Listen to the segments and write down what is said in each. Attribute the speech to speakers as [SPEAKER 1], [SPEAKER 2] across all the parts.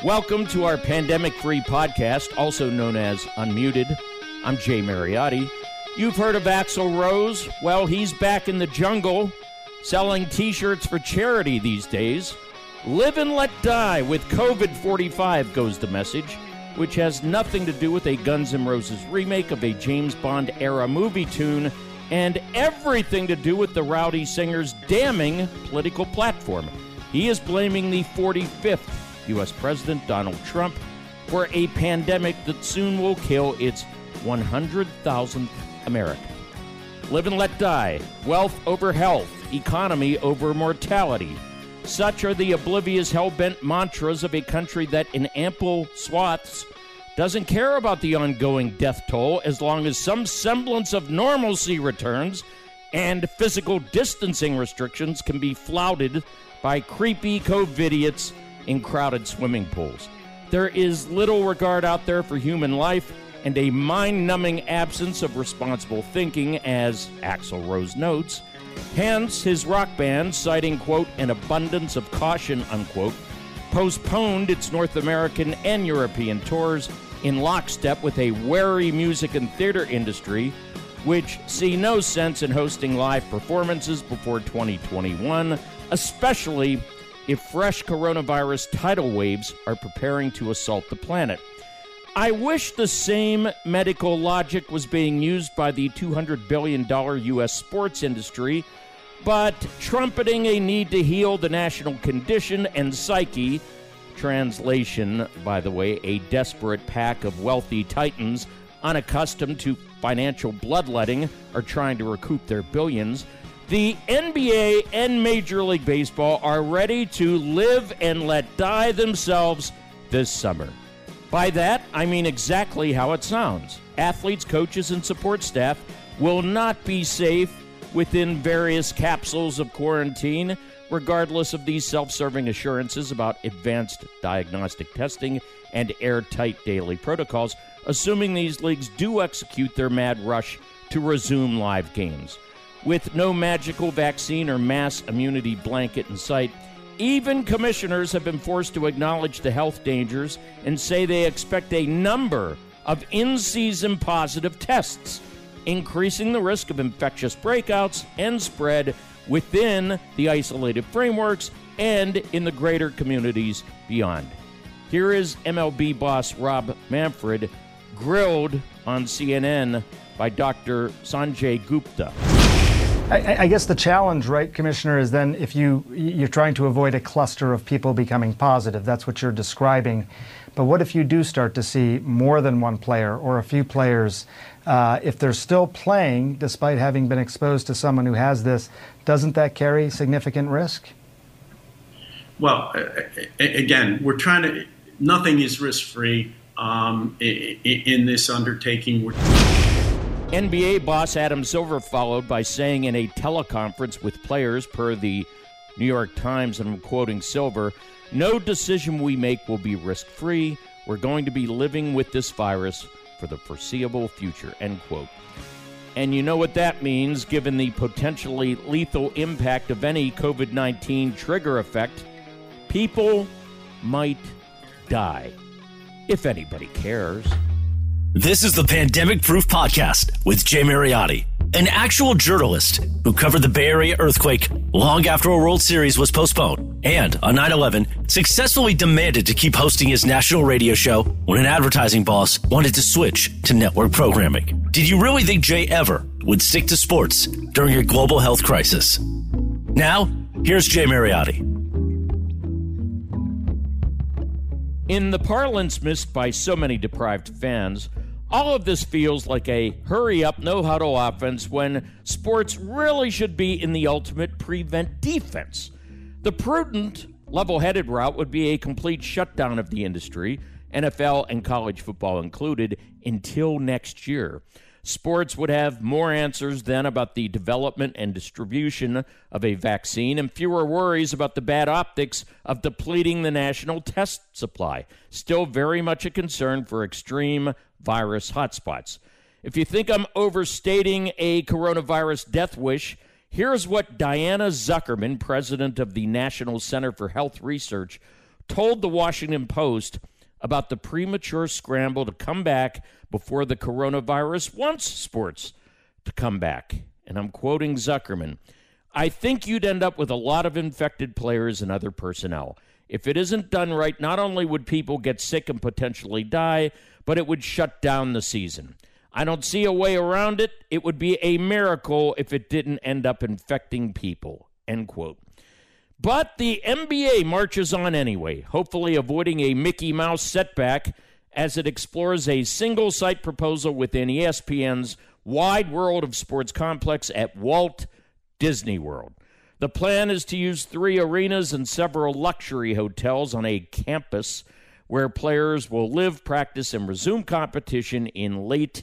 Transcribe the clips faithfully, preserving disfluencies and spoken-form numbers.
[SPEAKER 1] Welcome to our pandemic-free podcast, also known as Unmuted. I'm Jay Mariotti. You've heard of Axl Rose? Well, he's back in the jungle selling T-shirts for charity these days. Live and let die with COVID forty-five goes the message, which has nothing to do with a Guns N' Roses remake of a James Bond-era movie tune and everything to do with the rowdy singer's damning political platform. He is blaming the forty-fifth U S President Donald Trump for a pandemic that soon will kill its one hundred thousandth American. Live and let die, wealth over health, economy over mortality. Such are the oblivious, hell-bent mantras of a country that in ample swaths doesn't care about the ongoing death toll as long as some semblance of normalcy returns and physical distancing restrictions can be flouted by creepy COVIDiots in crowded swimming pools. There is little regard out there for human life and a mind-numbing absence of responsible thinking, as Axl Rose notes. Hence, his rock band, citing, quote, an abundance of caution, unquote, postponed its North American and European tours in lockstep with a wary music and theater industry, which see no sense in hosting live performances before twenty twenty-one, especially if fresh coronavirus tidal waves are preparing to assault the planet. I wish the same medical logic was being used by the two hundred billion dollars U S sports industry, but trumpeting a need to heal the national condition and psyche, translation, by the way, a desperate pack of wealthy titans unaccustomed to financial bloodletting are trying to recoup their billions. The N B A and Major League Baseball are ready to live and let die themselves this summer. By that, I mean exactly how it sounds. Athletes, coaches, and support staff will not be safe within various capsules of quarantine, regardless of these self-serving assurances about advanced diagnostic testing and airtight daily protocols, assuming these leagues do execute their mad rush to resume live games. With no magical vaccine or mass immunity blanket in sight, even commissioners have been forced to acknowledge the health dangers and say they expect a number of in-season positive tests, increasing the risk of infectious breakouts and spread within the isolated frameworks and in the greater communities beyond. Here is M L B boss Rob Manfred grilled on C N N by Doctor Sanjay Gupta.
[SPEAKER 2] I, I guess the challenge, right, Commissioner, is then if you, you're trying to avoid a cluster of people becoming positive. That's what you're describing. But what if you do start to see more than one player or a few players? Uh, if they're still playing, despite having been exposed to someone who has this, doesn't that carry significant risk?
[SPEAKER 3] Well, again, we're trying to, nothing is risk-free um, in this undertaking. We're
[SPEAKER 1] N B A boss Adam Silver followed by saying in a teleconference with players, per the New York Times, and I'm quoting Silver, "No decision we make will be risk-free. We're going to be living with this virus for the foreseeable future," end quote. And you know what that means, given the potentially lethal impact of any COVID nineteen trigger effect. People might die, if anybody cares.
[SPEAKER 4] This is the Pandemic Proof Podcast with Jay Mariotti, an actual journalist who covered the Bay Area earthquake long after a World Series was postponed, and on nine eleven successfully demanded to keep hosting his national radio show when an advertising boss wanted to switch to network programming. Did you really think Jay ever would stick to sports during a global health crisis? Now, here's Jay Mariotti.
[SPEAKER 1] In the parlance missed by so many deprived fans, all of this feels like a hurry-up, no-huddle offense when sports really should be in the ultimate prevent defense. The prudent, level-headed route would be a complete shutdown of the industry, N F L and college football included, until next year. Sports would have more answers then about the development and distribution of a vaccine and fewer worries about the bad optics of depleting the national test supply. Still very much a concern for extreme virus hotspots. If you think I'm overstating a coronavirus death wish, here's what Diana Zuckerman, president of the National Center for Health Research, told the Washington Post about the premature scramble to come back before the coronavirus wants sports to come back. And I'm quoting Zuckerman, "I think you'd end up with a lot of infected players and other personnel. If it isn't done right, not only would people get sick and potentially die, but it would shut down the season. I don't see a way around it. It would be a miracle if it didn't end up infecting people," end quote. But the N B A marches on anyway, hopefully avoiding a Mickey Mouse setback as it explores a single-site proposal within E S P N's Wide World of Sports complex at Walt Disney World. The plan is to use three arenas and several luxury hotels on a campus where players will live, practice, and resume competition in late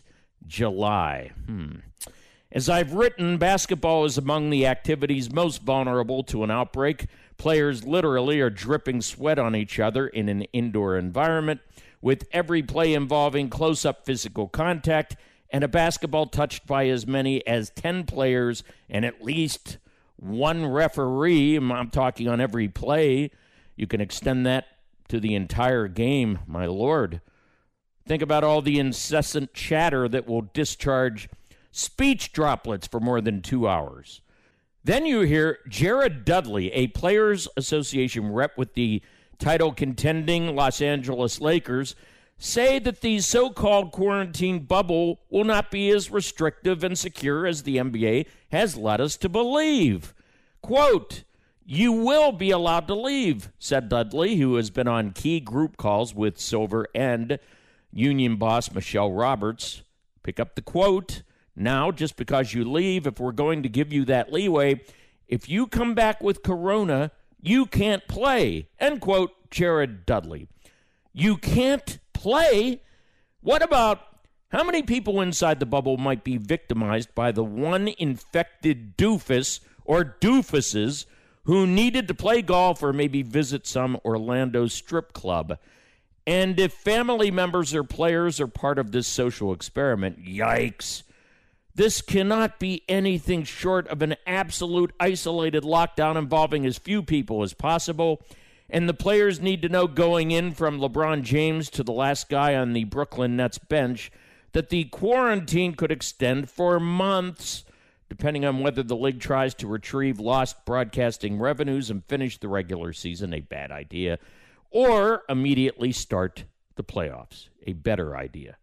[SPEAKER 1] July. Hmm. As I've written, basketball is among the activities most vulnerable to an outbreak. Players literally are dripping sweat on each other in an indoor environment, with every play involving close-up physical contact and a basketball touched by as many as ten players and at least one referee. I'm talking on every play. You can extend that to the entire game, my lord. Think about all the incessant chatter that will discharge speech droplets for more than two hours. Then you hear Jared Dudley, a Players Association rep with the title-contending Los Angeles Lakers, say that the so-called quarantine bubble will not be as restrictive and secure as the N B A has led us to believe. Quote, "You will be allowed to leave," said Dudley, who has been on key group calls with Silver and union boss Michelle Roberts. Pick up the quote. "Now, just because you leave, if we're going to give you that leeway, if you come back with corona, you can't play," end quote, Jared Dudley. You can't play? What about how many people inside the bubble might be victimized by the one infected doofus or doofuses who needed to play golf or maybe visit some Orlando strip club? And if family members or players are part of this social experiment, yikes. This cannot be anything short of an absolute isolated lockdown involving as few people as possible. And the players need to know going in, from LeBron James to the last guy on the Brooklyn Nets bench, that the quarantine could extend for months, depending on whether the league tries to retrieve lost broadcasting revenues and finish the regular season, a bad idea, or immediately start the playoffs, a better idea.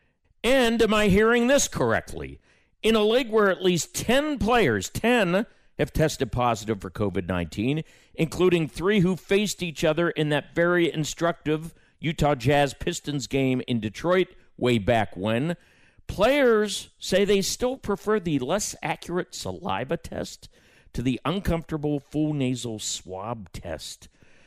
[SPEAKER 1] And am I hearing this correctly? In a league where at least ten players, ten, have tested positive for covid nineteen, including three who faced each other in that very instructive Utah Jazz Pistons game in Detroit way back when, players say they still prefer the less accurate saliva test to the uncomfortable full nasal swab test.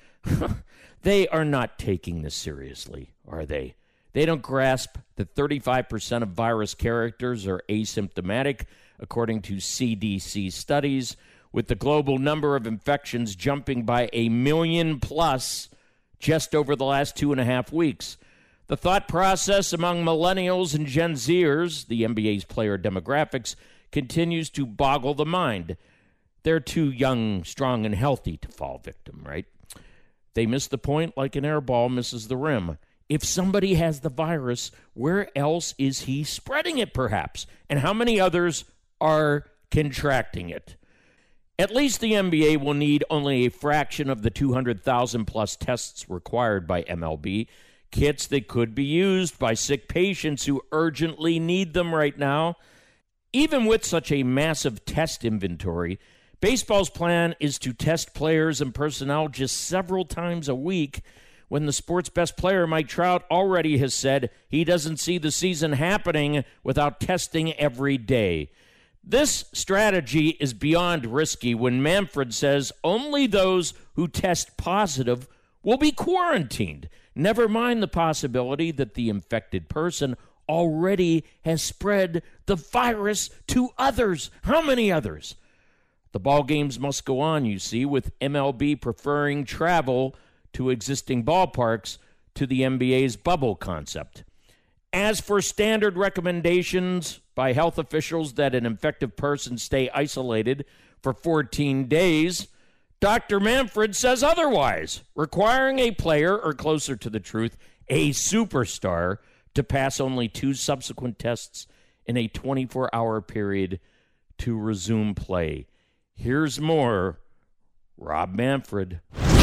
[SPEAKER 1] They are not taking this seriously, are they? They don't grasp that thirty-five percent of virus characters are asymptomatic, according to C D C studies, with the global number of infections jumping by a million plus just over the last two and a half weeks. The thought process among millennials and Gen Zers, the N B A's player demographics, continues to boggle the mind. They're too young, strong, and healthy to fall victim, right? They miss the point like an air ball misses the rim. If somebody has the virus, where else is he spreading it, perhaps? And how many others are contracting it? At least the N B A will need only a fraction of the two hundred thousand plus tests required by M L B, kits that could be used by sick patients who urgently need them right now. Even with such a massive test inventory, baseball's plan is to test players and personnel just several times a week, when the sport's best player, Mike Trout, already has said he doesn't see the season happening without testing every day. This strategy is beyond risky when Manfred says only those who test positive will be quarantined. Never mind the possibility that the infected person already has spread the virus to others. How many others? The ball games must go on, you see, with M L B preferring travel to existing ballparks to the N B A's bubble concept. As for standard recommendations by health officials that an infected person stay isolated for fourteen days, Doctor Manfred says otherwise, requiring a player, or closer to the truth, a superstar, to pass only two subsequent tests in a twenty-four hour period to resume play. Here's more. Rob Manfred.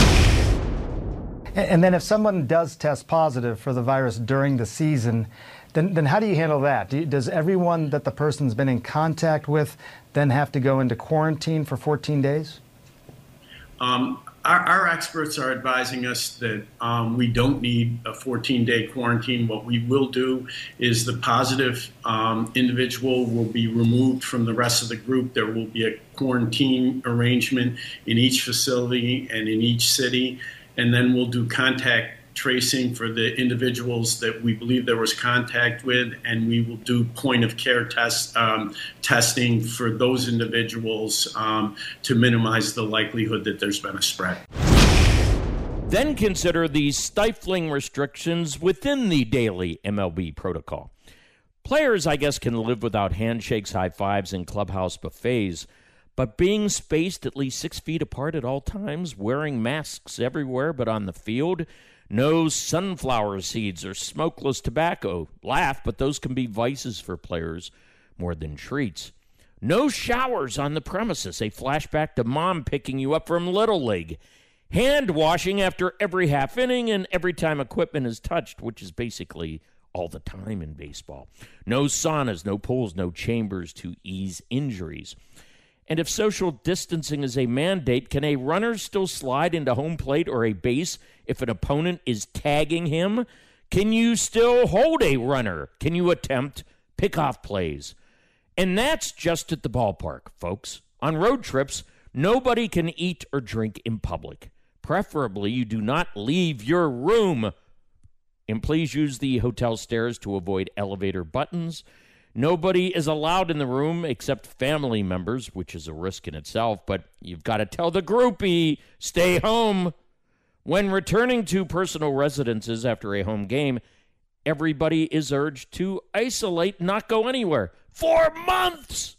[SPEAKER 2] And then if someone does test positive for the virus during the season, then, then how do you handle that? Do you, does everyone that the person's been in contact with then have to go into quarantine for fourteen days?
[SPEAKER 3] Um, our, our experts are advising us that um, we don't need a fourteen-day quarantine. What we will do is the positive um, individual will be removed from the rest of the group. There will be a quarantine arrangement in each facility and in each city, and then we'll do contact tracing for the individuals that we believe there was contact with, and we will do point-of-care test, um, testing for those individuals um, to minimize the likelihood that there's been a spread.
[SPEAKER 1] Then consider the stifling restrictions within the daily M L B protocol. Players, I guess, can live without handshakes, high fives, and clubhouse buffets, but being spaced at least six feet apart at all times, wearing masks everywhere but on the field, no sunflower seeds or smokeless tobacco. Laugh, but those can be vices for players more than treats. No showers on the premises, a flashback to mom picking you up from Little League. Hand washing after every half inning and every time equipment is touched, which is basically all the time in baseball. No saunas, no pools, no chambers to ease injuries. And if social distancing is a mandate, can a runner still slide into home plate or a base if an opponent is tagging him? Can you still hold a runner? Can you attempt pickoff plays? And that's just at the ballpark, folks. On road trips, nobody can eat or drink in public. Preferably, you do not leave your room. And please use the hotel stairs to avoid elevator buttons. Nobody is allowed in the room except family members, which is a risk in itself, but you've got to tell the groupie, stay home. When returning to personal residences after a home game, everybody is urged to isolate, not go anywhere. For months!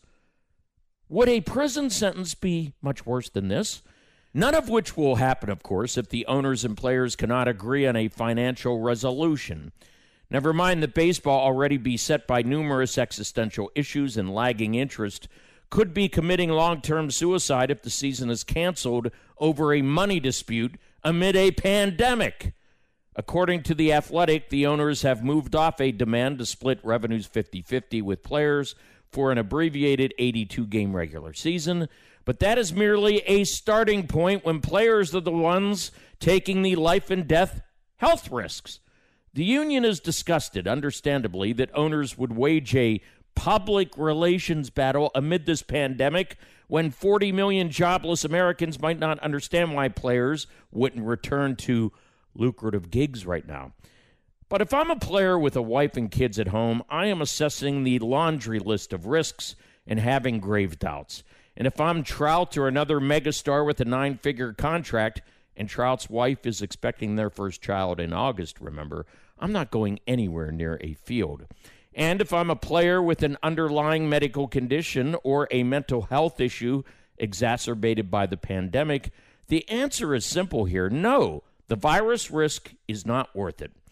[SPEAKER 1] Would a prison sentence be much worse than this? None of which will happen, of course, if the owners and players cannot agree on a financial resolution. Never mind that baseball, already beset by numerous existential issues and lagging interest, could be committing long-term suicide if the season is canceled over a money dispute amid a pandemic. According to The Athletic, the owners have moved off a demand to split revenues fifty-fifty with players for an abbreviated eighty-two game regular season, but that is merely a starting point when players are the ones taking the life and death health risks. The union is disgusted, understandably, that owners would wage a public relations battle amid this pandemic when forty million jobless Americans might not understand why players wouldn't return to lucrative gigs right now. But if I'm a player with a wife and kids at home, I am assessing the laundry list of risks and having grave doubts. And if I'm Trout or another megastar with a nine-figure contract, and Trout's wife is expecting their first child in August, remember, I'm not going anywhere near a field. And if I'm a player with an underlying medical condition or a mental health issue exacerbated by the pandemic, the answer is simple here. No, the virus risk is not worth it.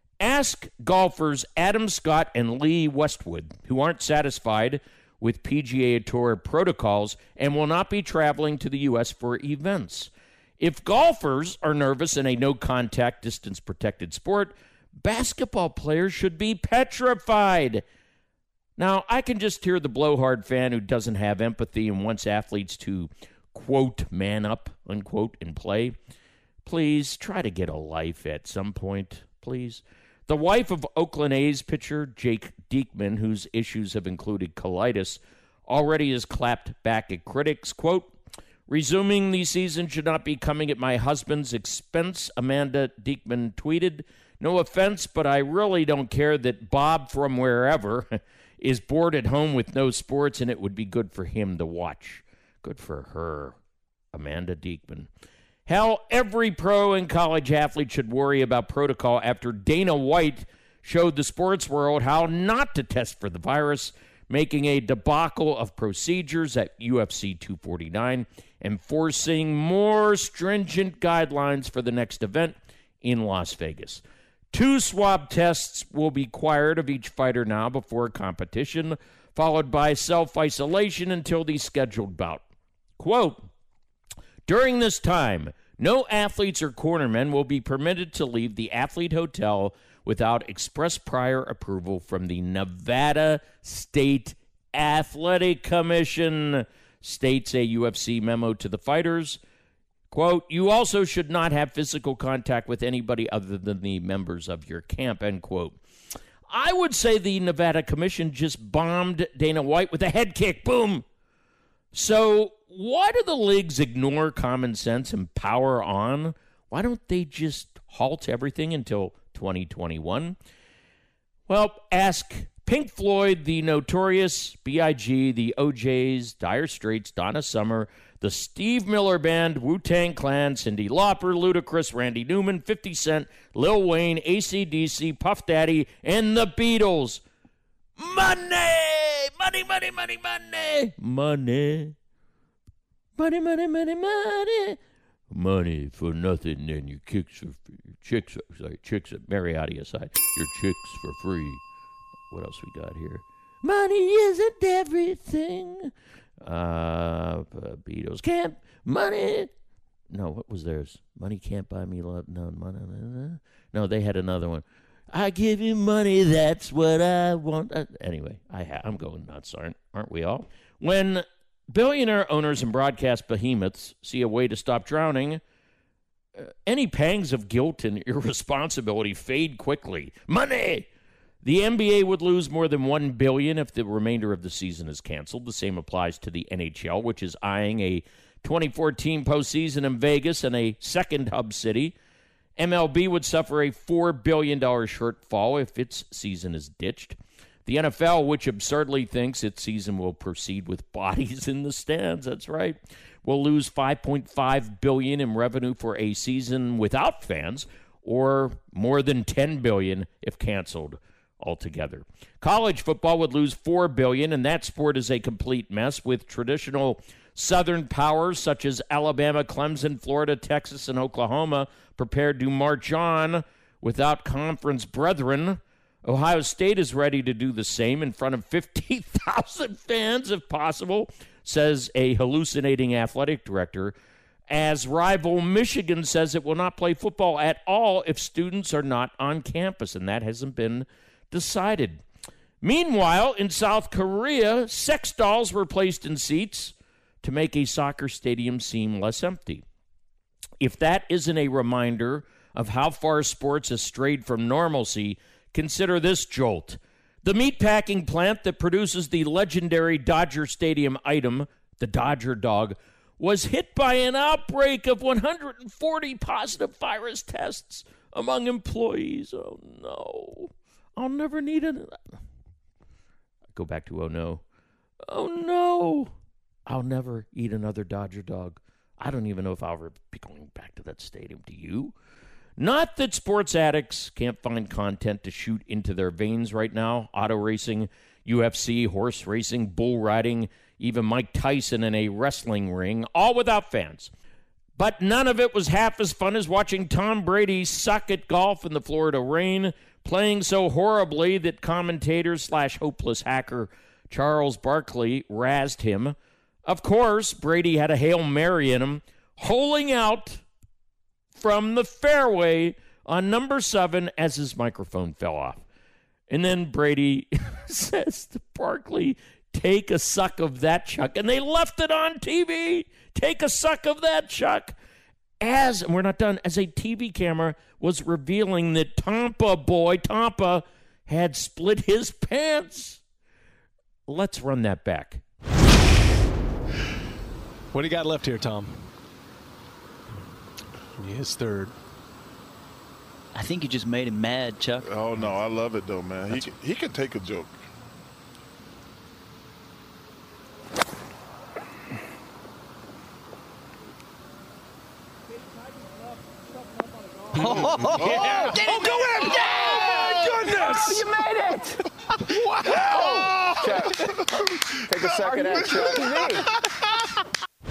[SPEAKER 1] Ask golfers Adam Scott and Lee Westwood, who aren't satisfied with P G A Tour protocols and will not be traveling to the U S for events. If golfers are nervous in a no-contact, distance-protected sport, basketball players should be petrified. Now, I can just hear the blowhard fan who doesn't have empathy and wants athletes to, quote, man up, unquote, and play. Please, try to get a life at some point, please. The wife of Oakland A's pitcher Jake Diekman, whose issues have included colitis, already has clapped back at critics, quote, resuming the season should not be coming at my husband's expense, Amanda Diekman tweeted. No offense, but I really don't care that Bob from wherever is bored at home with no sports, and it would be good for him to watch. Good for her, Amanda Diekman. Hell, every pro and college athlete should worry about protocol after Dana White showed the sports world how not to test for the virus, making a debacle of procedures at U F C two forty-nine and forcing more stringent guidelines for the next event in Las Vegas. Two swab tests will be required of each fighter now before a competition, followed by self-isolation until the scheduled bout. Quote, during this time, no athletes or cornermen will be permitted to leave the athlete hotel without express prior approval from the Nevada State Athletic Commission, states a U F C memo to the fighters. Quote, you also should not have physical contact with anybody other than the members of your camp, end quote. I would say the Nevada Commission just bombed Dana White with a head kick. Boom. So why do the leagues ignore common sense and power on? Why don't they just halt everything until twenty twenty-one? Well, ask Pink Floyd, the Notorious, B I G, the O Js, Dire Straits, Donna Summer, the Steve Miller Band, Wu-Tang Clan, Cyndi Lauper, Ludacris, Randy Newman, fifty Cent, Lil Wayne, A C D C, Puff Daddy, and the Beatles. Money! Money, money, money, money! Money. Money, money, money, money. Money for nothing and your kicks for your chicks, sorry, chicks at Mariotti aside, your chicks for free. What else we got here? Money isn't everything. Uh, Beatles can't money. No, what was theirs? Money can't buy me love. No, money. No, they had another one. I give you money. That's what I want. Uh, anyway, I ha- I'm going nuts, aren't aren't we all? When billionaire owners and broadcast behemoths see a way to stop drowning, uh, any pangs of guilt and irresponsibility fade quickly. Money. The N B A would lose more than one billion dollars if the remainder of the season is canceled. The same applies to the N H L, which is eyeing a twenty fourteen postseason in Vegas and a second hub city. M L B would suffer a four billion dollars shortfall if its season is ditched. The N F L, which absurdly thinks its season will proceed with bodies in the stands, that's right, will lose five point five billion dollars in revenue for a season without fans, or more than ten billion dollars if canceled altogether. College football would lose four billion dollars, and that sport is a complete mess, with traditional Southern powers such as Alabama, Clemson, Florida, Texas, and Oklahoma prepared to march on without conference brethren. Ohio State is ready to do the same in front of fifty thousand fans, if possible, says a hallucinating athletic director, as rival Michigan says it will not play football at all if students are not on campus, and that hasn't been decided. Meanwhile, in South Korea, sex dolls were placed in seats to make a soccer stadium seem less empty. If that isn't a reminder of how far sports has strayed from normalcy, consider this jolt. The meatpacking plant that produces the legendary Dodger Stadium item, the Dodger dog, was hit by an outbreak of one hundred forty positive virus tests among employees. Oh, no. I'll never need it. Go back to oh, no. Oh, no. I'll never eat another Dodger dog. I don't even know if I'll ever be going back to that stadium. Do you? Not that sports addicts can't find content to shoot into their veins right now. Auto racing, U F C, horse racing, bull riding, even Mike Tyson in a wrestling ring, all without fans. But none of it was half as fun as watching Tom Brady suck at golf in the Florida rain, playing so horribly that commentator slash hopeless hacker Charles Barkley razzed him. Of course, Brady had a Hail Mary in him, holing out from the fairway on number seven as his microphone fell off. And then Brady says to Barkley, take a suck of that, Chuck. And they left it on T V. Take a suck of that, Chuck. As, and we're not done, as a T V camera was revealing that Tampa boy, Tampa, had split his pants. Let's run that back.
[SPEAKER 5] What do you got left here, Tom? His third.
[SPEAKER 6] I think you just made him mad, Chuck.
[SPEAKER 7] Oh, no, I love it, though, man. He can, he can take a joke.
[SPEAKER 6] Oh,
[SPEAKER 7] yeah.
[SPEAKER 6] Get
[SPEAKER 7] Oh, go in!
[SPEAKER 6] Yeah!
[SPEAKER 7] Oh, my goodness!
[SPEAKER 6] Oh, you made it!
[SPEAKER 7] Wow!
[SPEAKER 8] Check. Take a second and check.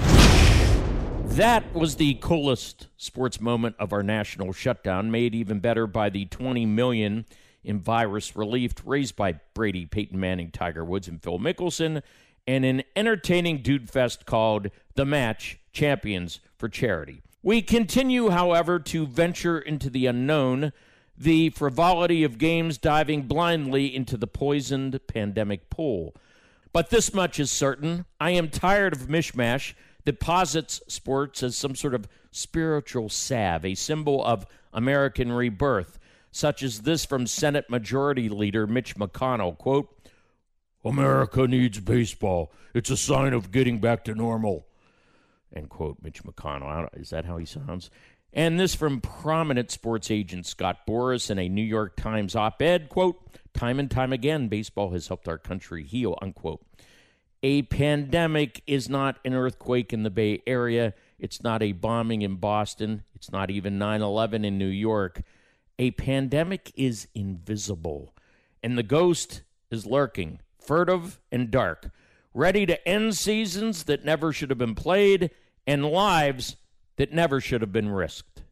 [SPEAKER 1] That was the coolest sports moment of our national shutdown, made even better by the twenty million dollars in virus relief raised by Brady, Peyton Manning, Tiger Woods, and Phil Mickelson, and an entertaining dude fest called The Match Champions for Charity. We continue, however, to venture into the unknown, the frivolity of games diving blindly into the poisoned pandemic pool. But this much is certain. I am tired of mishmash that posits sports as some sort of spiritual salve, a symbol of American rebirth, such as this from Senate Majority Leader Mitch McConnell, quote, "America needs baseball. It's a sign of getting back to normal." End quote, Mitch McConnell. Is that how he sounds? And this from prominent sports agent Scott Boras in a New York Times op-ed, quote, "Time and time again, baseball has helped our country heal," unquote. A pandemic is not an earthquake in the Bay Area. It's not a bombing in Boston. It's not even nine eleven in New York. A pandemic is invisible, and the ghost is lurking, furtive and dark, ready to end seasons that never should have been played and lives that never should have been risked.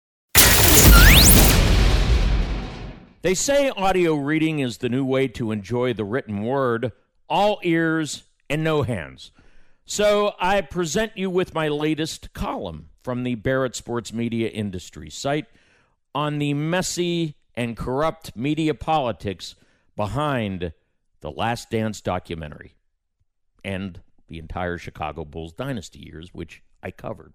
[SPEAKER 1] They say audio reading is the new way to enjoy the written word, all ears and no hands. So I present you with my latest column from the Barrett Sports Media Industry site on the messy and corrupt media politics behind the Last Dance documentary and the entire Chicago Bulls dynasty years, which I covered.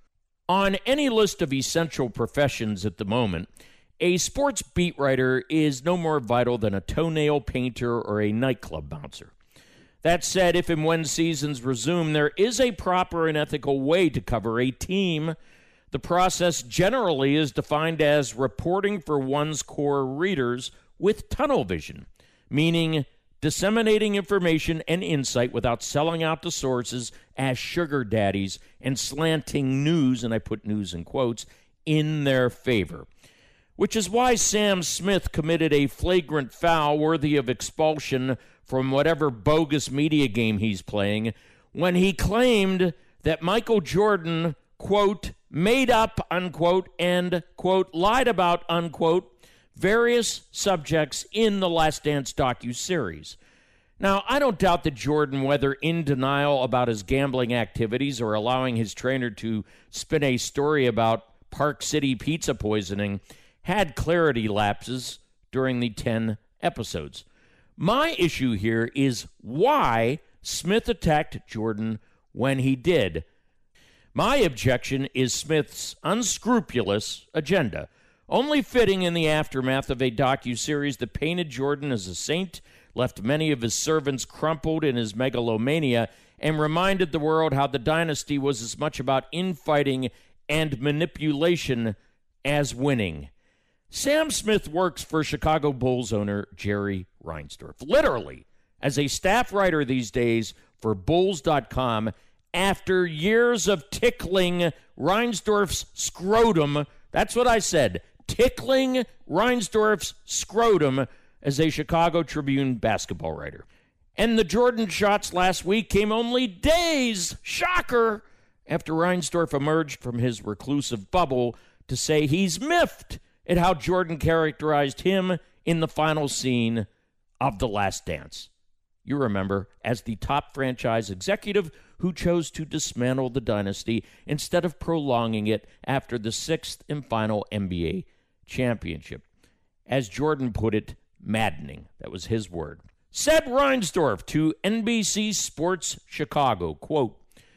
[SPEAKER 1] On any list of essential professions at the moment, a sports beat writer is no more vital than a toenail painter or a nightclub bouncer. That said, if and when seasons resume, there is a proper and ethical way to cover a team. The process generally is defined as reporting for one's core readers with tunnel vision, meaning disseminating information and insight without selling out to sources as sugar daddies and slanting news, and I put news in quotes, in their favor. Which is why Sam Smith committed a flagrant foul worthy of expulsion from whatever bogus media game he's playing when he claimed that Michael Jordan, quote, made up, unquote, and, quote, lied about, unquote, various subjects in the Last Dance docuseries. Now, I don't doubt that Jordan, whether in denial about his gambling activities or allowing his trainer to spin a story about Park City pizza poisoning, had clarity lapses during the ten episodes. My issue here is why Smith attacked Jordan when he did. My objection is Smith's unscrupulous agenda, only fitting in the aftermath of a docuseries that painted Jordan as a saint, left many of his servants crumpled in his megalomania, and reminded the world how the dynasty was as much about infighting and manipulation as winning. Sam Smith works for Chicago Bulls owner Jerry Reinsdorf, literally as a staff writer these days for Bulls dot com, after years of tickling Reinsdorf's scrotum. That's what I said, tickling Reinsdorf's scrotum as a Chicago Tribune basketball writer. And the Jordan shots last week came only days, shocker, after Reinsdorf emerged from his reclusive bubble to say he's miffed at how Jordan characterized him in the final scene of The Last Dance. You remember, as the top franchise executive who chose to dismantle the dynasty instead of prolonging it after the sixth and final N B A championship. As Jordan put it, maddening. That was his word. Said Reinsdorf to N B C Sports Chicago, quote,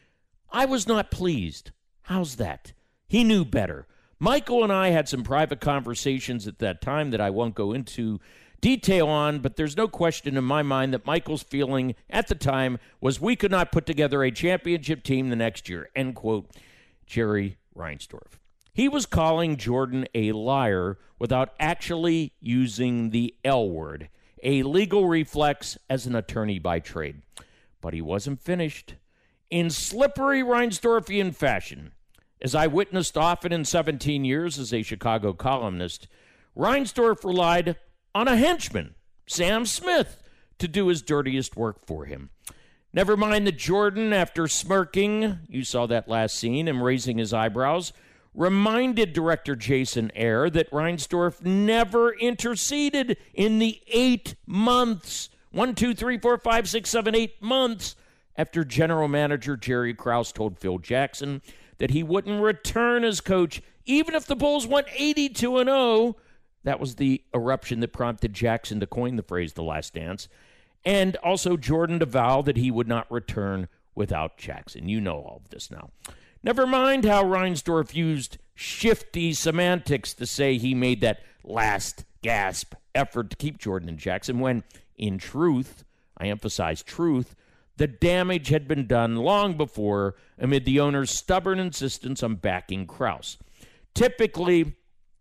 [SPEAKER 1] "I was not pleased. How's that? He knew better. Michael and I had some private conversations at that time that I won't go into detail on, but there's no question in my mind that Michael's feeling at the time was we could not put together a championship team the next year," end quote, Jerry Reinsdorf. He was calling Jordan a liar without actually using the L word, a legal reflex as an attorney by trade. But he wasn't finished. In slippery Reinsdorfian fashion, as I witnessed often in seventeen years as a Chicago columnist, Reinsdorf relied on a henchman, Sam Smith to do his dirtiest work for him. Never mind that Jordan, after smirking, you saw that last scene, and raising his eyebrows, reminded director Jason Eyre that Reinsdorf never interceded in the eight months, one, two, three, four, five, six, seven, eight months after general manager Jerry Krause told Phil Jackson that he wouldn't return as coach even if the Bulls went eighty-two and oh. That was the eruption that prompted Jackson to coin the phrase The Last Dance. And also Jordan to vow that he would not return without Jackson. You know all of this now. Never mind how Reinsdorf used shifty semantics to say he made that last gasp effort to keep Jordan and Jackson when, in truth, I emphasize truth, the damage had been done long before amid the owner's stubborn insistence on backing Krause. Typically,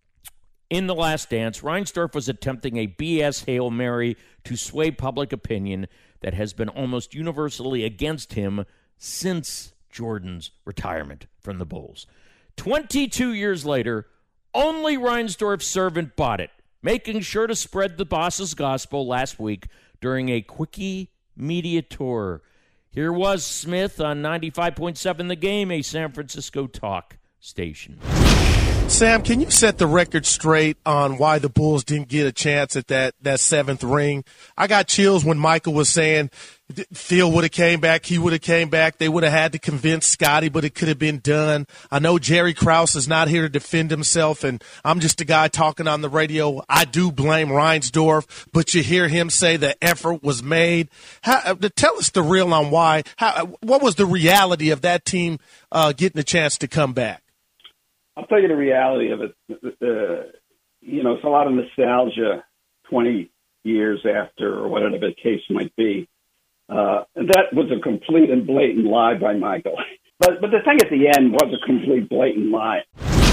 [SPEAKER 1] in The Last Dance, Reinsdorf was attempting a B S Hail Mary to sway public opinion that has been almost universally against him since Jordan's retirement from the Bulls. twenty-two years later, only Reinsdorf's servant bought it, making sure to spread the boss's gospel last week during a quickie media tour. Here was Smith on ninety-five point seven The Game, a San Francisco talk station.
[SPEAKER 9] Sam, can you set the record straight on why the Bulls didn't get a chance at that, that seventh ring? I got chills when Michael was saying Phil would have came back, he would have came back. They would have had to convince Scotty, but it could have been done. I know Jerry Krause is not here to defend himself, and I'm just a guy talking on the radio. I do blame Reinsdorf, but you hear him say the effort was made. How, tell us the real on why. How, what was the reality of that team uh, getting a chance to come back?
[SPEAKER 10] I'll tell you the reality of it. Uh, you know, it's a lot of nostalgia twenty years after or whatever the case might be. Uh, and that was a complete and blatant lie by Michael. But, but the thing at the end was a complete blatant lie.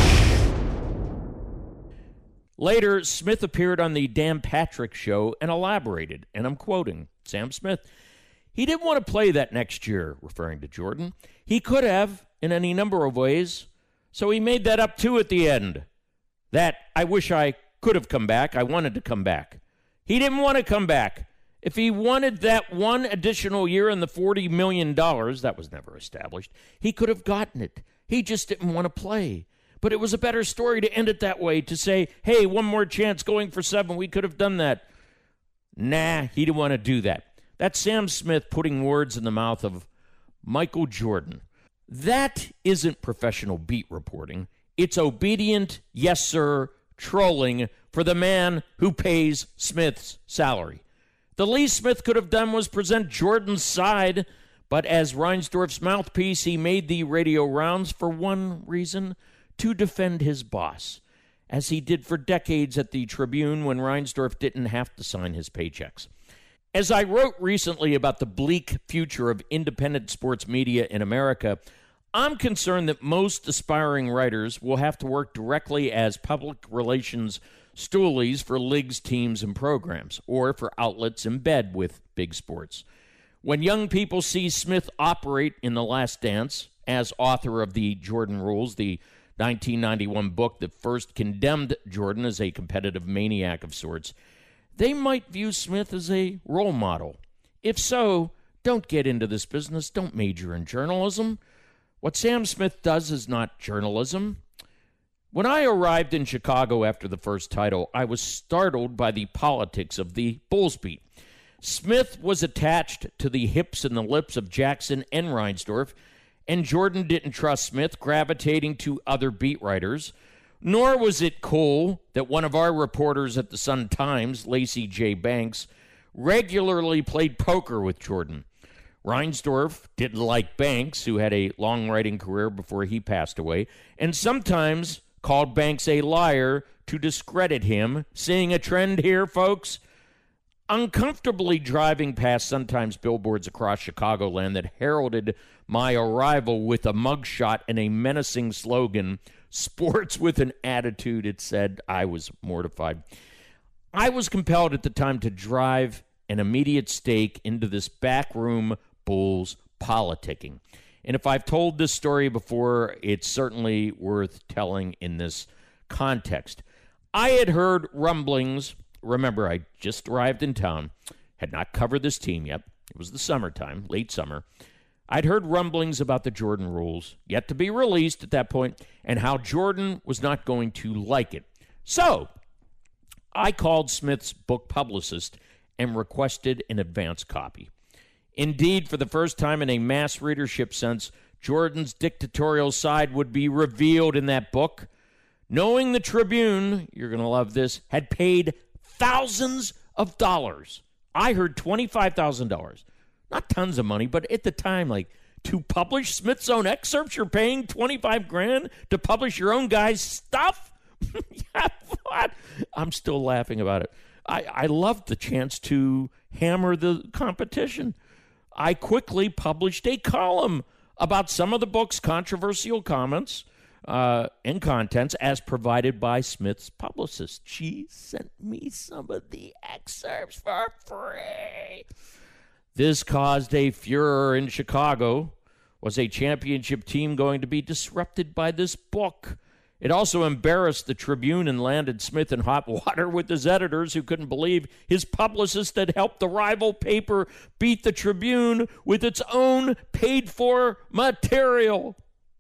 [SPEAKER 1] Later, Smith appeared on the Dan Patrick Show and elaborated, and I'm quoting Sam Smith. He didn't want to play that next year, referring to Jordan. He could have in any number of ways. So he made that up, too, at the end. That, I wish I could have come back. I wanted to come back. He didn't want to come back. If he wanted that one additional year and the forty million dollars, that was never established, he could have gotten it. He just didn't want to play. But it was a better story to end it that way, to say, hey, one more chance going for seven. We could have done that. Nah, he didn't want to do that. That's Sam Smith putting words in the mouth of Michael Jordan. That isn't professional beat reporting. It's obedient, yes, sir, trolling for the man who pays Smith's salary. The least Smith could have done was present Jordan's side, but as Reinsdorf's mouthpiece, he made the radio rounds for one reason, to defend his boss, as he did for decades at the Tribune when Reinsdorf didn't have to sign his paychecks. As I wrote recently about the bleak future of independent sports media in America, I'm concerned that most aspiring writers will have to work directly as public relations stoolies for leagues, teams, and programs, or for outlets in bed with big sports. When young people see Smith operate in The Last Dance as author of the Jordan Rules, the nineteen ninety-one book that first condemned Jordan as a competitive maniac of sorts, they might view Smith as a role model. If so, don't get into this business. Don't major in journalism. What Sam Smith does is not journalism. When I arrived in Chicago after the first title, I was startled by the politics of the Bulls beat. Smith was attached to the hips and the lips of Jackson and Reinsdorf, and Jordan didn't trust Smith, gravitating to other beat writers. Nor was it cool that one of our reporters at the Sun-Times, Lacey J. Banks, regularly played poker with Jordan. Reinsdorf didn't like Banks, who had a long writing career before he passed away, and sometimes called Banks a liar to discredit him. Seeing a trend here, folks? Uncomfortably driving past Sun-Times billboards across Chicagoland that heralded my arrival with a mugshot and a menacing slogan, "Sports with an Attitude," it said, I was mortified. I was compelled at the time to drive an immediate stake into this backroom Bulls politicking. And if I've told this story before, it's certainly worth telling in this context. I had heard rumblings remember, I just arrived in town, had not covered this team yet. It was the summertime, late summer. I'd heard rumblings about the Jordan rules, yet to be released at that point, and how Jordan was not going to like it. So, I called Smith's book publicist and requested an advance copy. Indeed, for the first time in a mass readership sense, Jordan's dictatorial side would be revealed in that book. Knowing the Tribune, you're going to love this, had paid thousands of dollars. I heard twenty-five thousand dollars. Not tons of money, but at the time, like, to publish Smith's own excerpts, you're paying twenty-five grand to publish your own guy's stuff? Yeah, what? I'm still laughing about it. I, I loved the chance to hammer the competition. I quickly published a column about some of the book's controversial comments uh, and contents as provided by Smith's publicist. She sent me some of the excerpts for free. This caused a furor in Chicago. Was a championship team going to be disrupted by this book? It also embarrassed the Tribune and landed Smith in hot water with his editors, who couldn't believe his publicist had helped the rival paper beat the Tribune with its own paid-for material.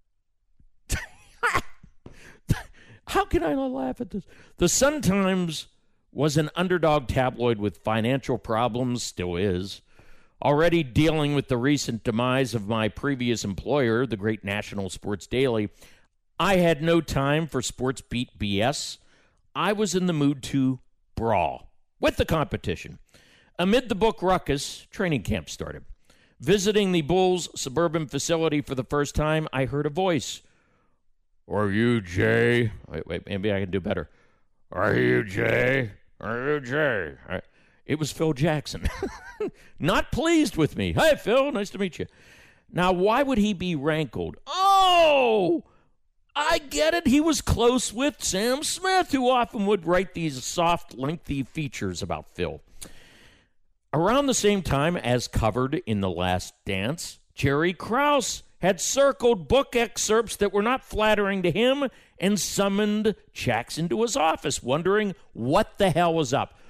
[SPEAKER 1] How can I not laugh at this? The Sun-Times was an underdog tabloid with financial problems, still is. Already dealing with the recent demise of my previous employer, the great National Sports Daily, I had no time for sports beat B S. I was in the mood to brawl with the competition. Amid the book ruckus, training camp started. Visiting the Bulls' suburban facility for the first time, I heard a voice. Are you Jay? Wait, wait, maybe I can do better. Are you Jay? Are you Jay? It was Phil Jackson. Not pleased with me. Hey, Phil, nice to meet you. Now, why would he be rankled? Oh, I get it. He was close with Sam Smith, who often would write these soft, lengthy features about Phil. Around the same time as covered in The Last Dance, Jerry Krause had circled book excerpts that were not flattering to him and summoned Jackson to his office, wondering what the hell was up.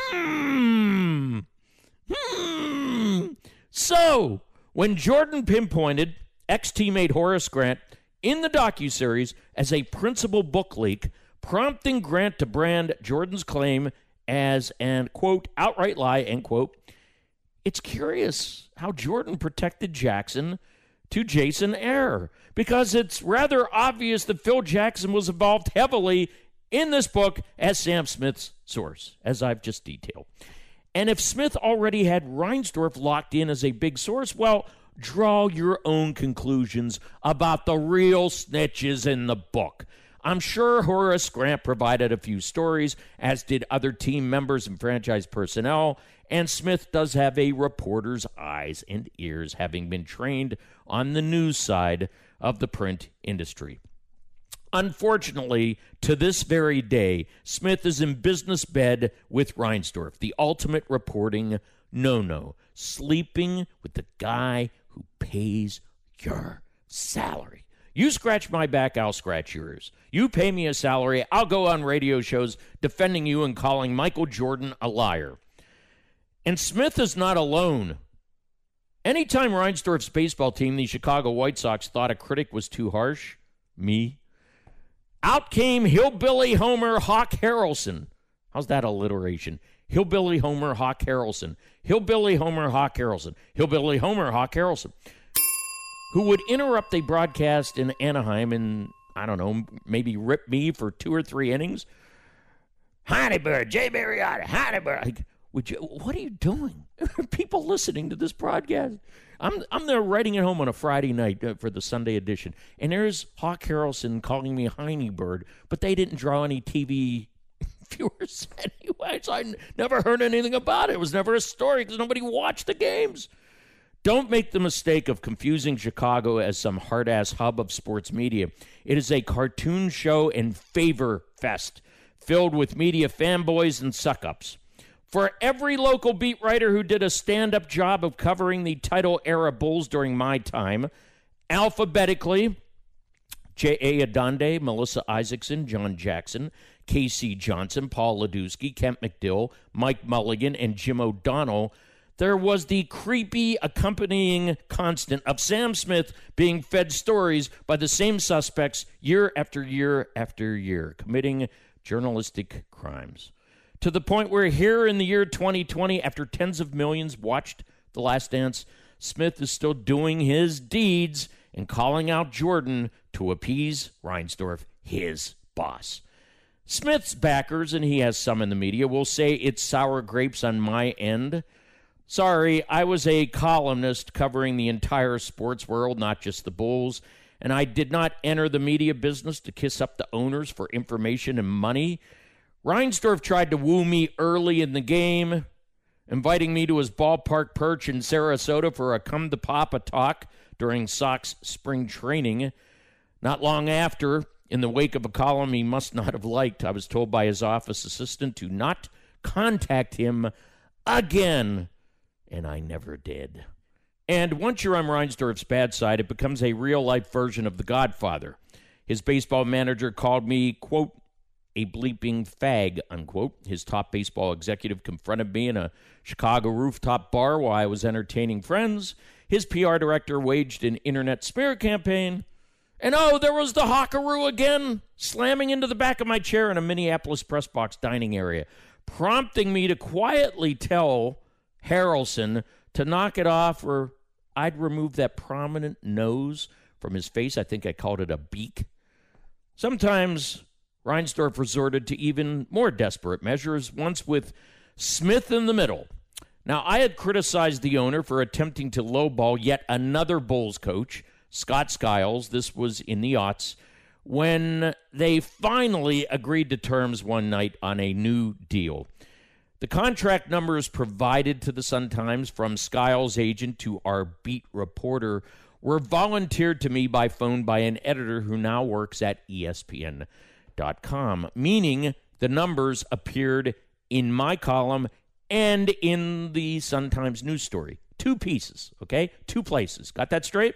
[SPEAKER 1] Hmm. Hmm. So, when Jordan pinpointed ex-teammate Horace Grant in the docuseries as a principal book leak, prompting Grant to brand Jordan's claim as an, quote, outright lie, end quote, it's curious how Jordan protected Jackson to Jason Ayer, because it's rather obvious that Phil Jackson was involved heavily in this book as Sam Smith's source, as I've just detailed. And if Smith already had Reinsdorf locked in as a big source, well, draw your own conclusions about the real snitches in the book. I'm sure Horace Grant provided a few stories, as did other team members and franchise personnel, and Smith does have a reporter's eyes and ears, having been trained on the news side of the print industry. Unfortunately, to this very day, Smith is in business bed with Reinsdorf, the ultimate reporting no-no, sleeping with the guy who pays your salary. You scratch my back, I'll scratch yours. You pay me a salary, I'll go on radio shows defending you and calling Michael Jordan a liar. And Smith is not alone. Anytime Reinsdorf's baseball team, the Chicago White Sox, thought a critic was too harsh, me, out came Hillbilly Homer Hawk Harrelson. How's that alliteration? Hillbilly Homer Hawk Harrelson. Hillbilly Homer Hawk Harrelson. Hillbilly Homer Hawk Harrelson. Who would interrupt a broadcast in Anaheim and, I don't know, maybe rip me for two or three innings. Honeybird, Jay Mariotti, Honeybird. Like, would you, what are you doing? People listening to this broadcast. I'm I'm there writing at home on a Friday night uh, for the Sunday edition, and there's Hawk Harrelson calling me Honeybird, but they didn't draw any T V viewers anyway, so I n- never heard anything about it. It was never a story because nobody watched the games. Don't make the mistake of confusing Chicago as some hard-ass hub of sports media. It is a cartoon show and favor fest filled with media fanboys and suck-ups. For every local beat writer who did a stand-up job of covering the title-era Bulls during my time, alphabetically, J A. Adonde, Melissa Isaacson, John Jackson, K C Johnson, Paul Ledusky, Kent McDill, Mike Mulligan, and Jim O'Donnell, there was the creepy accompanying constant of Sam Smith being fed stories by the same suspects year after year after year, committing journalistic crimes. To the point where here in the year twenty twenty, after tens of millions watched The Last Dance, Smith is still doing his deeds and calling out Jordan to appease Reinsdorf, his boss. Smith's backers, and he has some in the media, will say it's sour grapes on my end. Sorry, I was a columnist covering the entire sports world, not just the Bulls, and I did not enter the media business to kiss up the owners for information and money. Reinsdorf tried to woo me early in the game, inviting me to his ballpark perch in Sarasota for a come-to-Papa talk during Sox spring training. Not long after, in the wake of a column he must not have liked, I was told by his office assistant to not contact him again. And I never did. And once you're on Reinsdorf's bad side, it becomes a real-life version of The Godfather. His baseball manager called me, quote, a bleeping fag, unquote. His top baseball executive confronted me in a Chicago rooftop bar while I was entertaining friends. His P R director waged an internet smear campaign. And oh, there was the Hawkaroo again, slamming into the back of my chair in a Minneapolis press box dining area, prompting me to quietly tell Harrelson to knock it off or I'd remove that prominent nose from his face. I think I called it a beak. Sometimes Reinsdorf resorted to even more desperate measures, once with Smith in the middle. Now, I had criticized the owner for attempting to lowball yet another Bulls coach, Scott Skiles. This was in the aughts, when they finally agreed to terms one night on a new deal. The contract numbers provided to the Sun-Times from Skiles' agent to our beat reporter were volunteered to me by phone by an editor who now works at E S P N dot com, meaning the numbers appeared in my column and in the Sun-Times news story. Two pieces, okay? Two places. Got that straight?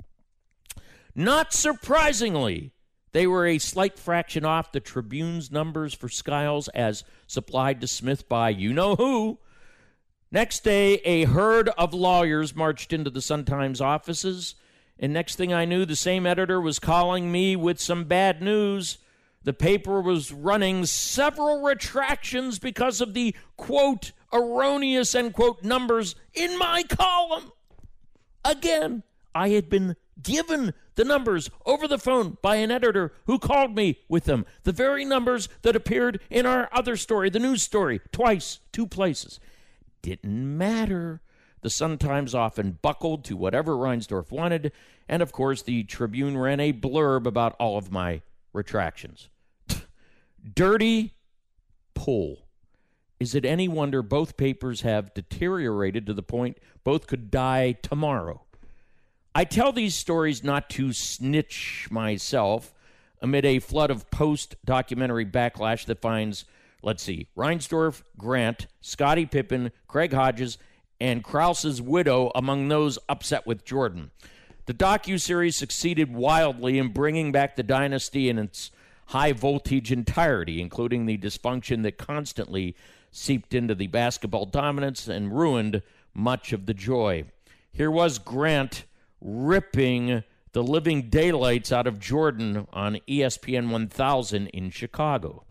[SPEAKER 1] Not surprisingly, they were a slight fraction off the Tribune's numbers for Skiles as supplied to Smith by you-know-who. Next day, a herd of lawyers marched into the Sun-Times offices, and next thing I knew, the same editor was calling me with some bad news. The paper was running several retractions because of the, quote, erroneous, end quote, numbers in my column. Again, I had been given the numbers over the phone by an editor who called me with them. The very numbers that appeared in our other story, the news story, twice, two places. Didn't matter. The Sun-Times often buckled to whatever Reinsdorf wanted, and of course the Tribune ran a blurb about all of my retractions. Dirty pull. Is it any wonder both papers have deteriorated to the point both could die tomorrow? I tell these stories not to snitch myself amid a flood of post-documentary backlash that finds, let's see, Reinsdorf, Grant, Scottie Pippen, Craig Hodges, and Krause's widow among those upset with Jordan. The docuseries succeeded wildly in bringing back the dynasty in its high-voltage entirety, including the dysfunction that constantly seeped into the basketball dominance and ruined much of the joy. Here was Grant ripping the living daylights out of Jordan on E S P N one thousand in Chicago.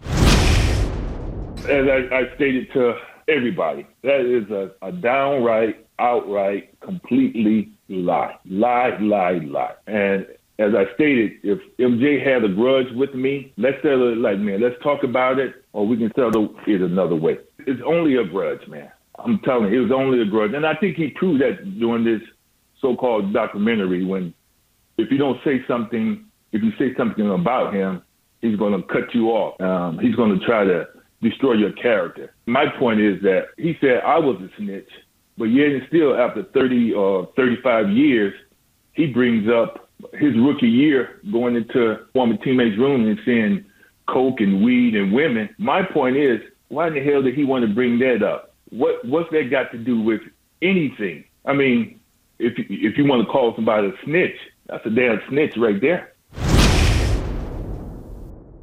[SPEAKER 11] As I, I stated to everybody, that is a, a downright, outright, completely lie. Lie, lie, lie. And as I stated, if M J had a grudge with me, let's settle it like, man, let's talk about it, or we can settle it another way. It's only a grudge, man. I'm telling you, it was only a grudge. And I think he proved that during this so-called documentary, when if you don't say something, if you say something about him, he's going to cut you off. Um, he's going to try to destroy your character. My point is that he said I was a snitch, but yet and still after thirty or thirty-five years, he brings up his rookie year going into former teammates' room and seeing coke and weed and women. My point is, why in the hell did he want to bring that up? What What's that got to do with anything? I mean, if if you want to call somebody a snitch, that's a damn snitch right there.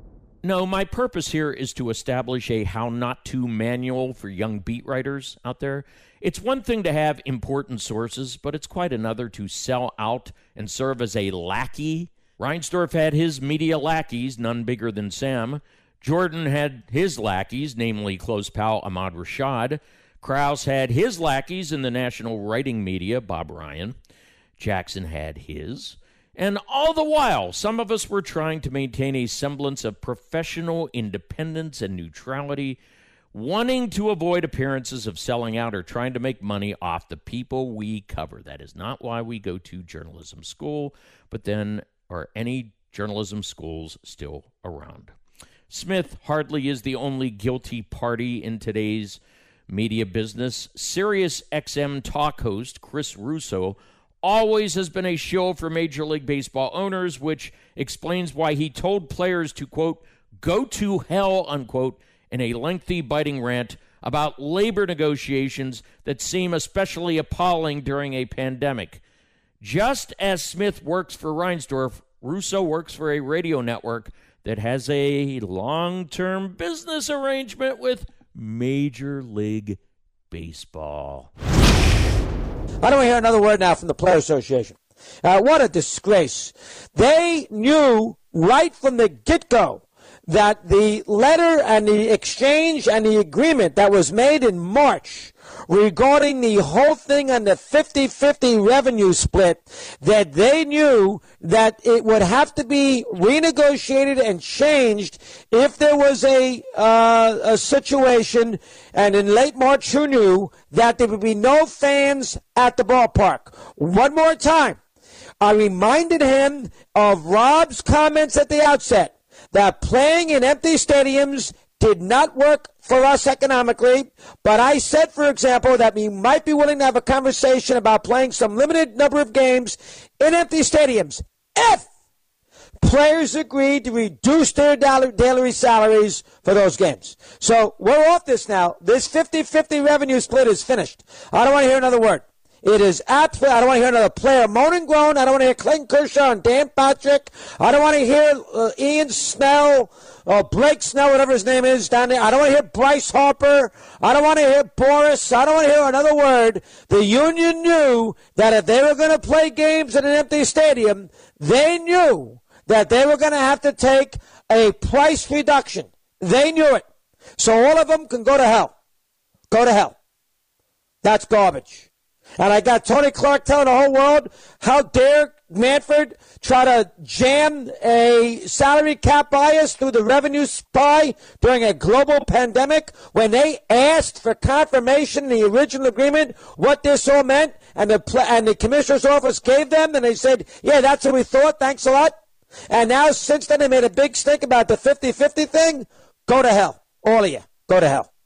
[SPEAKER 1] No, my purpose here is to establish a how not to manual for young beat writers out there. It's one thing to have important sources, but it's quite another to sell out and serve as a lackey. Reinsdorf had his media lackeys, none bigger than Sam. Jordan had his lackeys, namely close pal Ahmad Rashad. Krause had his lackeys in the national writing media, Bob Ryan. Jackson had his. And all the while, some of us were trying to maintain a semblance of professional independence and neutrality, wanting to avoid appearances of selling out or trying to make money off the people we cover. That is not why we go to journalism school, but then are any journalism schools still around? Smith hardly is the only guilty party in today's media business. Sirius X M talk host Chris Russo always has been a shill for Major League Baseball owners, which explains why he told players to, quote, go to hell, unquote, in a lengthy biting rant about labor negotiations that seem especially appalling during a pandemic. Just as Smith works for Reinsdorf, Russo works for a radio network that has a long-term business arrangement with Major League Baseball.
[SPEAKER 12] I don't want to hear another word now from the Player Association. Uh, what a disgrace. They knew right from the get-go that the letter and the exchange and the agreement that was made in March regarding the whole thing on the fifty-fifty revenue split, that they knew that it would have to be renegotiated and changed if there was a, uh, a situation, and in late March, who knew that there would be no fans at the ballpark. One more time, I reminded him of Rob's comments at the outset, that playing in empty stadiums did not work for us economically, but I said, for example, that we might be willing to have a conversation about playing some limited number of games in empty stadiums if players agreed to reduce their daily salaries for those games. So we're off this now. This fifty-fifty revenue split is finished. I don't want to hear another word. It is absolutely, I don't want to hear another player moan and groan. I don't want to hear Clayton Kershaw and Dan Patrick. I don't want to hear uh, Ian Snell or Blake Snell, whatever his name is down there. I don't want to hear Bryce Harper. I don't want to hear Boris. I don't want to hear another word. The union knew that if they were going to play games in an empty stadium, they knew that they were going to have to take a price reduction. They knew it. So all of them can go to hell. Go to hell. That's garbage. And I got Tony Clark telling the whole world, how dare Manfred try to jam a salary cap bias through the revenue spy during a global pandemic when they asked for confirmation in the original agreement what this all meant, and the and the commissioner's office gave them, and they said, yeah, that's what we thought, thanks a lot. And now since then they made a big stink about the fifty-fifty thing. Go to hell. All of you. Go to hell.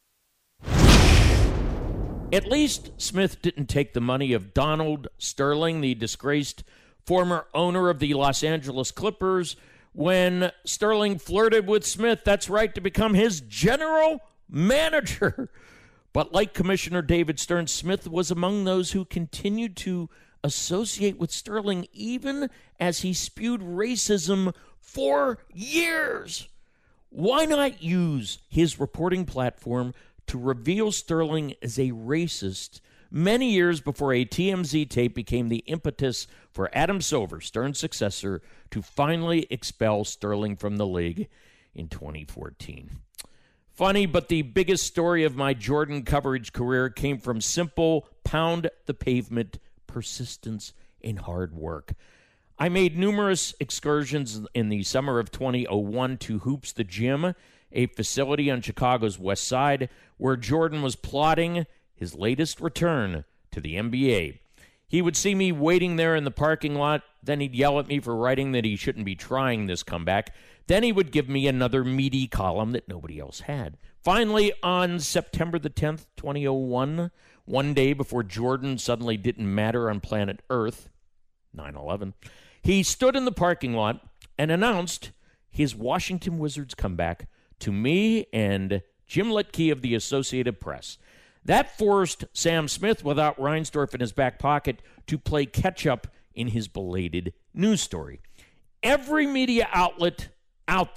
[SPEAKER 1] At least Smith didn't take the money of Donald Sterling, the disgraced former owner of the Los Angeles Clippers, when Sterling flirted with Smith, that's right, to become his general manager. But like Commissioner David Stern, Smith was among those who continued to associate with Sterling even as he spewed racism for years. Why not use his reporting platform to reveal Sterling as a racist many years before a T M Z tape became the impetus for Adam Silver, Stern's successor, to finally expel Sterling from the league in twenty fourteen. Funny, but the biggest story of my Jordan coverage career came from simple, pound-the-pavement persistence and hard work. I made numerous excursions in the summer of twenty oh one to Hoops the Gym, a facility on Chicago's west side where Jordan was plotting his latest return to the N B A. He would see me waiting there in the parking lot, then he'd yell at me for writing that he shouldn't be trying this comeback. Then he would give me another meaty column that nobody else had. Finally, on September the tenth, twenty oh one, one day before Jordan suddenly didn't matter on planet Earth, nine eleven, he stood in the parking lot and announced his Washington Wizards comeback to me and Jim Litke of the Associated Press. That forced Sam Smith, without Reinsdorf in his back pocket, to play catch-up in his belated news story. Every media outlet out there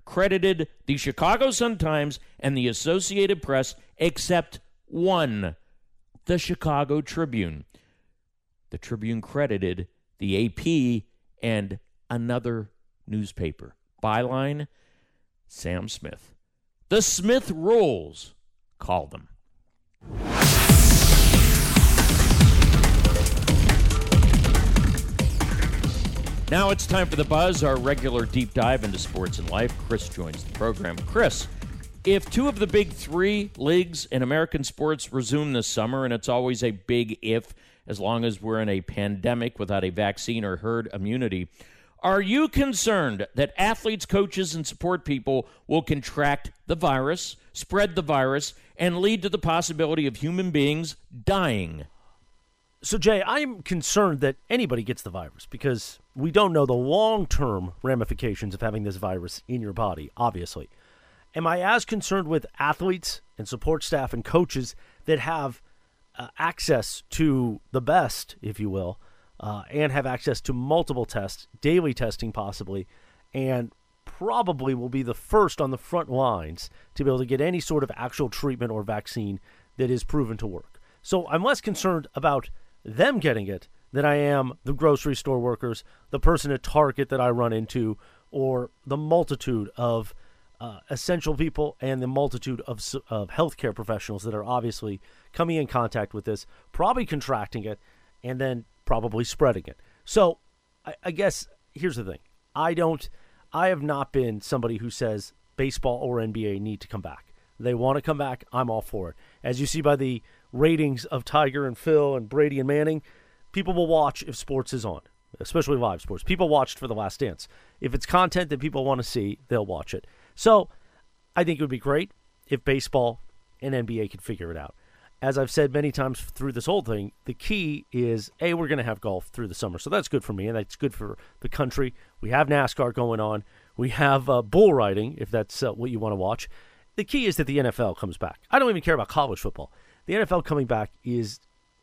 [SPEAKER 1] credited the Chicago Sun-Times and the Associated Press except one, the Chicago Tribune. The Tribune credited the A P and another newspaper. Byline, Sam Smith. The Smith rules, call them. Now it's time for The Buzz, our regular deep dive into sports and life. Chris joins the program. Chris, if two of the big three leagues in American sports resume this summer, and it's always a big if, as long as we're in a pandemic without a vaccine or herd immunity, are you concerned that athletes, coaches, and support people will contract the virus, spread the virus, and lead to the possibility of human beings dying?
[SPEAKER 13] So, Jay, I'm concerned that anybody gets the virus because we don't know the long-term ramifications of having this virus in your body, obviously. Am I as concerned with athletes and support staff and coaches that have uh, access to the best, if you will, uh, and have access to multiple tests, daily testing possibly, and probably will be the first on the front lines to be able to get any sort of actual treatment or vaccine that is proven to work? So I'm less concerned about them getting it than I am the grocery store workers, the person at Target that I run into, or the multitude of uh, essential people and the multitude of, of healthcare professionals that are obviously coming in contact with this, probably contracting it, and then probably spreading it. So I, I guess here's the thing. I don't, I have not been somebody who says baseball or N B A need to come back. They want to come back. I'm all for it. As you see by the ratings of Tiger and Phil and Brady and Manning, people will watch if sports is on, especially live sports. People watched for The Last Dance. If it's content that people want to see, they'll watch it. So I think it would be great if baseball and N B A could figure it out. As I've said many times through this whole thing, the key is, A, we're going to have golf through the summer. So that's good for me, and that's good for the country. We have NASCAR going on. We have uh, bull riding, if that's uh, what you want to watch. The key is that the N F L comes back. I don't even care about college football. The N F L coming back is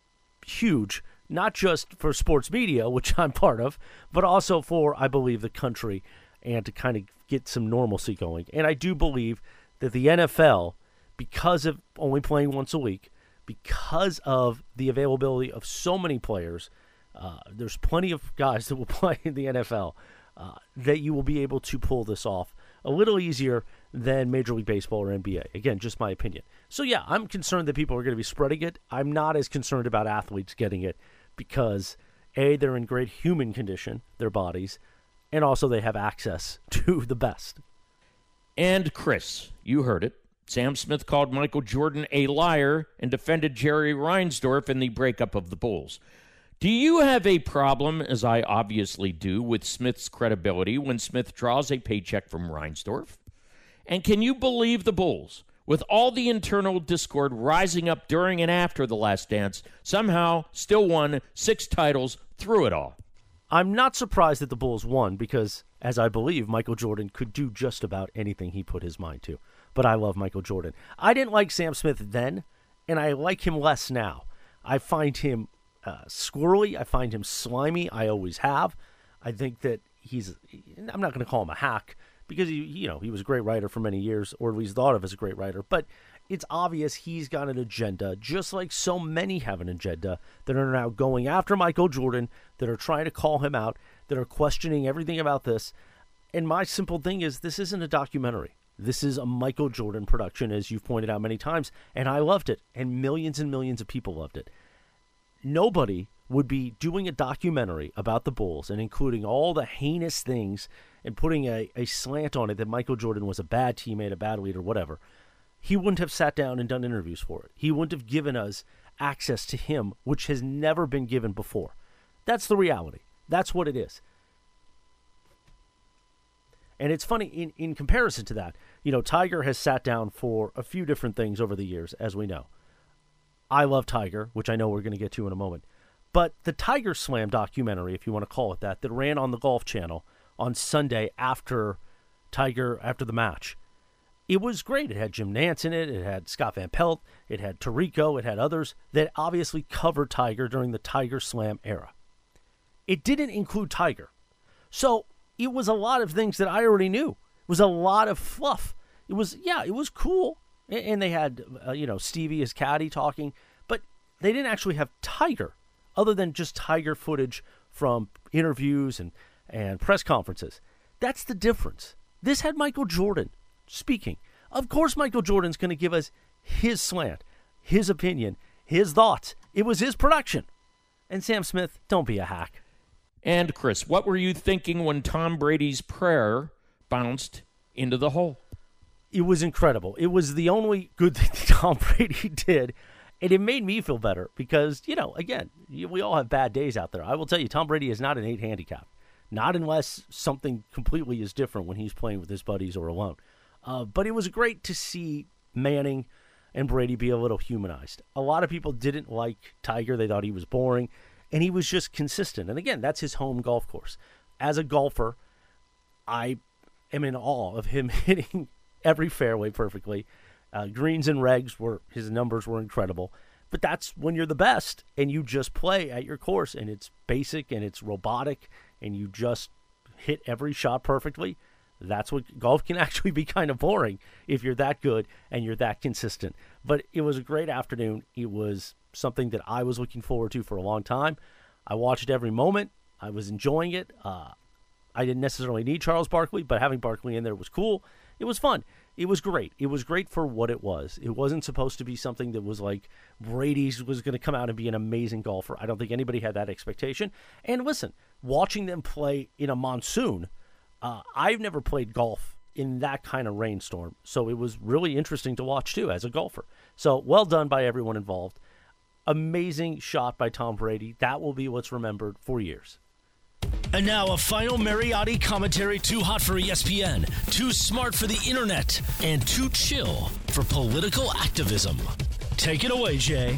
[SPEAKER 13] huge, not just for sports media, which I'm part of, but also for, I believe, the country and to kind of get some normalcy going. And I do believe that the N F L, because of only playing once a week, because of the availability of so many players, uh, there's plenty of guys that will play in the N F L, uh, that you will be able to pull this off a little easier than Major League Baseball or N B A. Again, just my opinion. So, yeah, I'm concerned that people are going to be spreading it. I'm not as concerned about athletes getting it because, A, they're in great human condition, their bodies, and also they have access to the best.
[SPEAKER 1] And, Chris, you heard it. Sam Smith called Michael Jordan a liar and defended Jerry Reinsdorf in the breakup of the Bulls. Do you have a problem, as I obviously do, with Smith's credibility when Smith draws a paycheck from Reinsdorf? And can you believe the Bulls, with all the internal discord rising up during and after The Last Dance, somehow still won six titles through it all?
[SPEAKER 13] I'm not surprised that the Bulls won because, as I believe, Michael Jordan could do just about anything he put his mind to. But I love Michael Jordan. I didn't like Sam Smith then, and I like him less now. I find him uh, squirrely. I find him slimy. I always have. I think that he's, I'm not going to call him a hack because he, you know, he was a great writer for many years, or at least thought of as a great writer. But it's obvious he's got an agenda, just like so many have an agenda that are now going after Michael Jordan, that are trying to call him out, that are questioning everything about this. And my simple thing is, this isn't a documentary. This is a Michael Jordan production, as you've pointed out many times, and I loved it, and millions and millions of people loved it. Nobody would be doing a documentary about the Bulls and including all the heinous things and putting a, a slant on it that Michael Jordan was a bad teammate, a bad leader, whatever. He wouldn't have sat down and done interviews for it. He wouldn't have given us access to him, which has never been given before. That's the reality. That's what it is. And it's funny, in, in comparison to that, you know, Tiger has sat down for a few different things over the years, as we know. I love Tiger, which I know we're going to get to in a moment. But the Tiger Slam documentary, if you want to call it that, that ran on the Golf Channel on Sunday after Tiger, after the match, it was great. It had Jim Nantz in it. It had Scott Van Pelt. It had Tirico. It had others that obviously covered Tiger during the Tiger Slam era. It didn't include Tiger. So it was a lot of things that I already knew. It was a lot of fluff. It was, yeah, it was cool. And they had, uh, you know, Stevie as caddy talking, but they didn't actually have Tiger, other than just Tiger footage from interviews and, and press conferences. That's the difference. This had Michael Jordan speaking. Of course Michael Jordan's going to give us his slant, his opinion, his thoughts. It was his production. And Sam Smith, don't be a hack.
[SPEAKER 1] And Chris, what were you thinking when Tom Brady's prayer bounced into the hole?
[SPEAKER 13] It was incredible. It was the only good thing Tom Brady did, and it made me feel better because, you know, again, we all have bad days out there. I will tell you, Tom Brady is not an eight handicap, not unless something completely is different when he's playing with his buddies or alone. Uh, but it was great to see Manning and Brady be a little humanized. A lot of people didn't like Tiger. They thought he was boring, and he was just consistent. And again, that's his home golf course. As a golfer, I am in awe of him hitting every fairway perfectly. Uh, greens and regs, were his numbers were incredible. But that's when you're the best, and you just play at your course, and it's basic, and it's robotic, and you just hit every shot perfectly. That's what golf can actually be kind of boring if you're that good and you're that consistent. But it was a great afternoon. It was something that I was looking forward to for a long time. I watched every moment. I was enjoying it. Uh, I didn't necessarily need Charles Barkley, but having Barkley in there was cool. It was fun. It was great. It was great for what it was. It wasn't supposed to be something that was like Brady's was going to come out and be an amazing golfer. I don't think anybody had that expectation. And listen, watching them play in a monsoon, uh, I've never played golf in that kind of rainstorm. So it was really interesting to watch, too, as a golfer. So well done by everyone involved. Amazing shot by Tom Brady. That will be what's remembered for years.
[SPEAKER 4] And now a final Mariotti commentary too hot for E S P N, too smart for the internet, and too chill for political activism. Take it away, Jay.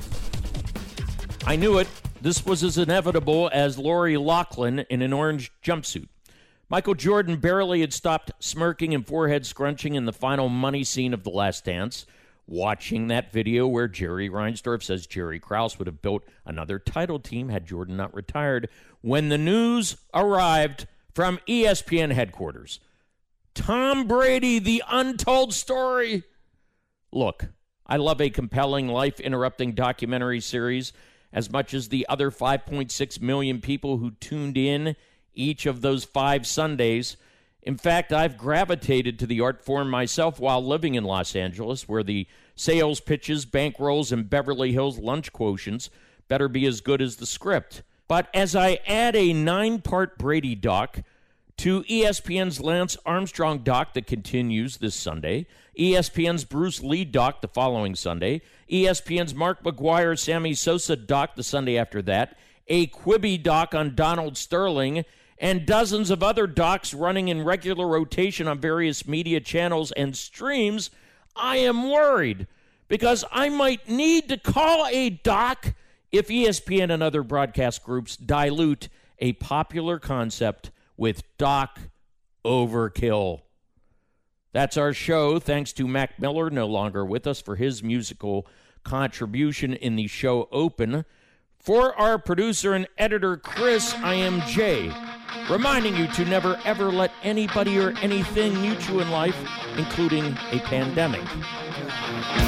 [SPEAKER 1] I knew it. This was as inevitable as Lori Loughlin in an orange jumpsuit. Michael Jordan barely had stopped smirking and forehead scrunching in the final money scene of The Last Dance, watching that video where Jerry Reinsdorf says Jerry Krause would have built another title team had Jordan not retired, when the news arrived from E S P N headquarters. Tom Brady, the untold story. Look, I love a compelling, life-interrupting documentary series as much as the other five point six million people who tuned in each of those five Sundays. In fact, I've gravitated to the art form myself while living in Los Angeles, where the sales pitches, bankrolls, and Beverly Hills lunch quotients better be as good as the script. But as I add a nine-part Brady doc to E S P N's Lance Armstrong doc that continues this Sunday, E S P N's Bruce Lee doc the following Sunday, E S P N's Mark McGuire, Sammy Sosa doc the Sunday after that, a Quibi doc on Donald Sterling, and dozens of other docs running in regular rotation on various media channels and streams, I am worried because I might need to call a doc if E S P N and other broadcast groups dilute a popular concept with doc overkill. That's our show. Thanks to Mac Miller, no longer with us, for his musical contribution in the show open. For our producer and editor, Chris, I am Jay, reminding you to never, ever let anybody or anything mute you in life, including a pandemic.